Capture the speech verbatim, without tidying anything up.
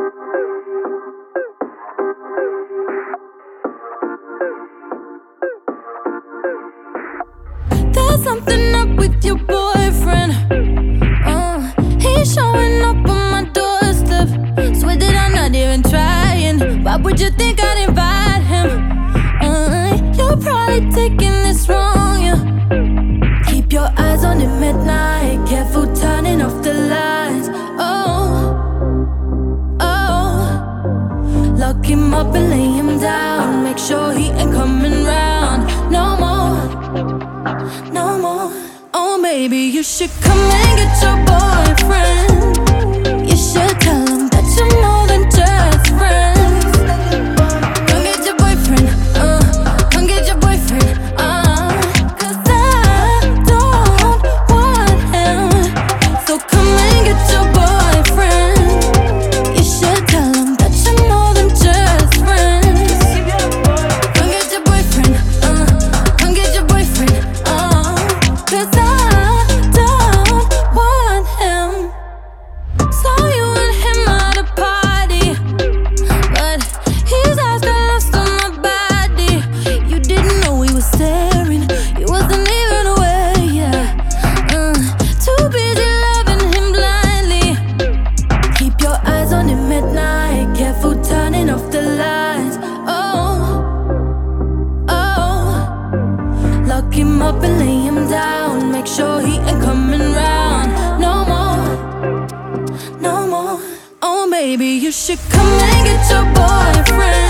There's something up with your boyfriend. Uh, he's showing up on my doorstep. Swear that I'm not even trying. Why would you think I'd invite him? Uh, you're probably taking this wrong, yeah. Keep your eyes on him at night. Careful turning off the lights. Oh, oh. Lock him up and lay him down. Make sure he ain't coming round no more. No more. Oh, maybe you should come and get your boyfriend. You should tell him that you're more than just friends. Come get your boyfriend, uh, come get your boyfriend, uh, cause I don't want him. So come and get your boyfriend. You should tell him that you're more than just friends. Come get your boyfriend, uh, come get your boyfriend, uh, cause I don't want him. Saw you and him at a party, but his eyes got lost on my body. You didn't know he was staring, he wasn't even aware, yeah. uh, Too busy loving him blindly. Keep your eyes on him at night. Careful turning off the lights. Oh, oh. Lock him up and lay him down. Make sure he ain't coming round no more, no more. Oh, maybe you should come and get your boyfriend.